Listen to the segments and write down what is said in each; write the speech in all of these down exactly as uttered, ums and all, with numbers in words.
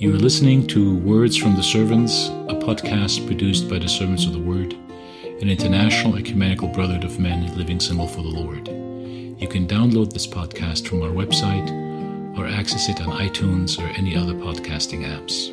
You are listening to Words from the Servants, a podcast produced by the Servants of the Word, an international ecumenical brotherhood of men living single for the Lord. You can download this podcast from our website or access it on iTunes or any other podcasting apps.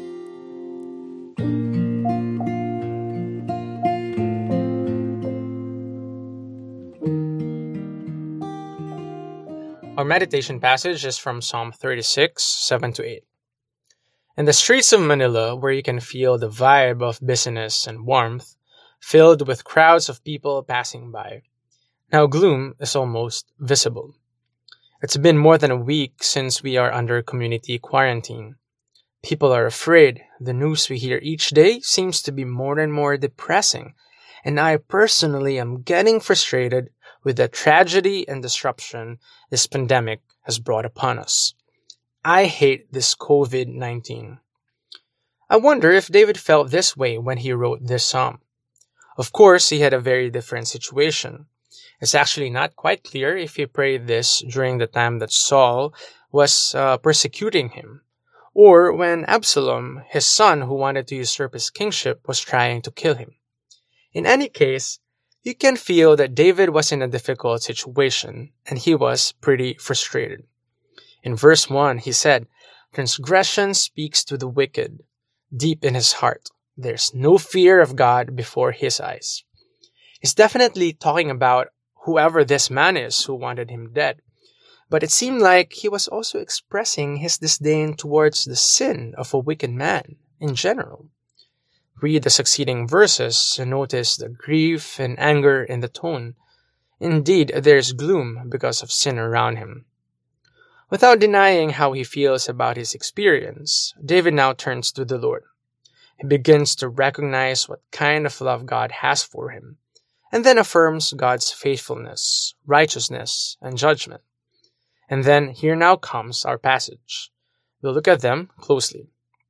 Our meditation passage is from Psalm thirty-six, seven to eight. In the streets of Manila, where you can feel the vibe of busyness and warmth, filled with crowds of people passing by, now gloom is almost visible. It's been more than a week since we are under community quarantine. People are afraid. The news we hear each day seems to be more and more depressing, and I personally am getting frustrated with the tragedy and disruption this pandemic has brought upon us. I hate this covid nineteen. I wonder if David felt this way when he wrote this psalm. Of course, he had a very different situation. It's actually not quite clear if he prayed this during the time that Saul was uh, persecuting him, or when Absalom, his son who wanted to usurp his kingship, was trying to kill him. In any case, you can feel that David was in a difficult situation, and he was pretty frustrated. In verse one, he said, "Transgression speaks to the wicked. Deep in his heart, there's no fear of God before his eyes." He's definitely talking about whoever this man is who wanted him dead. But it seemed like he was also expressing his disdain towards the sin of a wicked man in general. Read the succeeding verses and notice the grief and anger in the tone. Indeed, there's gloom because of sin around him. Without denying how he feels about his experience, David now turns to the Lord. He begins to recognize what kind of love God has for him, and then affirms God's faithfulness, righteousness, and judgment. And then here now comes our passage. We'll look at them closely.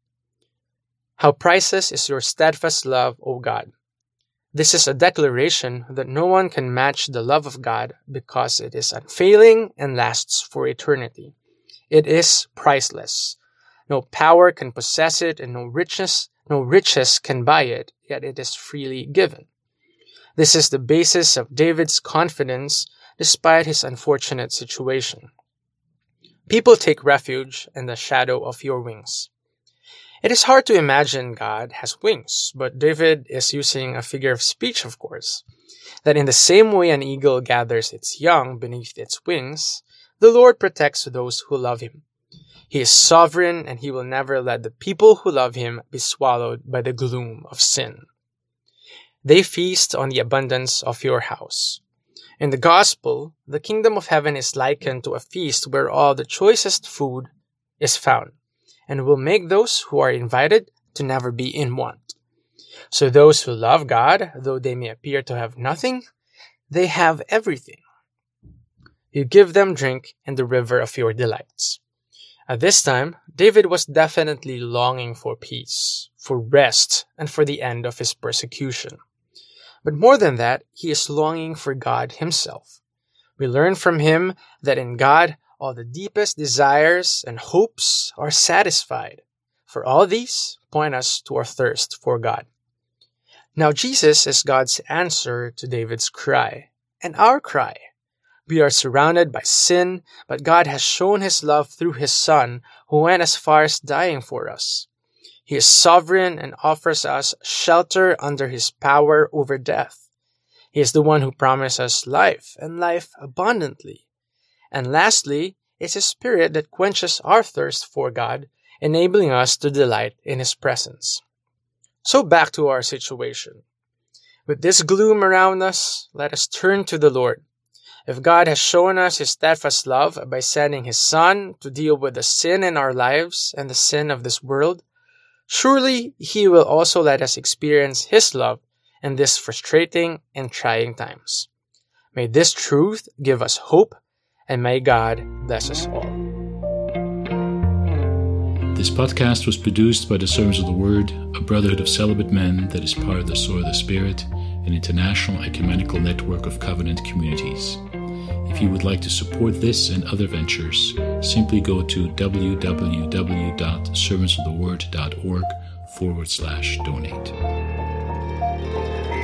How priceless is your steadfast love, O God! This is a declaration that no one can match the love of God because it is unfailing and lasts for eternity. It is priceless. No power can possess it and no riches, no riches can buy it, yet it is freely given. This is the basis of David's confidence despite his unfortunate situation. People take refuge in the shadow of your wings. It is hard to imagine God has wings, but David is using a figure of speech, of course, that in the same way an eagle gathers its young beneath its wings, the Lord protects those who love him. He is sovereign, and he will never let the people who love him be swallowed by the gloom of sin. They feast on the abundance of your house. In the gospel, the kingdom of heaven is likened to a feast where all the choicest food is found, and will make those who are invited to never be in want. So those who love God, though they may appear to have nothing, they have everything. You give them drink in the river of your delights. At this time, David was definitely longing for peace, for rest, and for the end of his persecution. But more than that, he is longing for God himself. We learn from him that in God, all the deepest desires and hopes are satisfied. For all these point us to our thirst for God. Now Jesus is God's answer to David's cry, and our cry. We are surrounded by sin, but God has shown his love through his Son, who went as far as dying for us. He is sovereign and offers us shelter under his power over death. He is the one who promises life, and life abundantly. And lastly, it's His Spirit that quenches our thirst for God, enabling us to delight in His presence. So back to our situation. With this gloom around us, let us turn to the Lord. If God has shown us His steadfast love by sending His Son to deal with the sin in our lives and the sin of this world, surely He will also let us experience His love in these frustrating and trying times. May this truth give us hope, and may God bless us all. This podcast was produced by the Servants of the Word, a brotherhood of celibate men that is part of the Sword of the Spirit, an international ecumenical network of covenant communities. If you would like to support this and other ventures, simply go to www.servantsoftheword.org forward slash donate.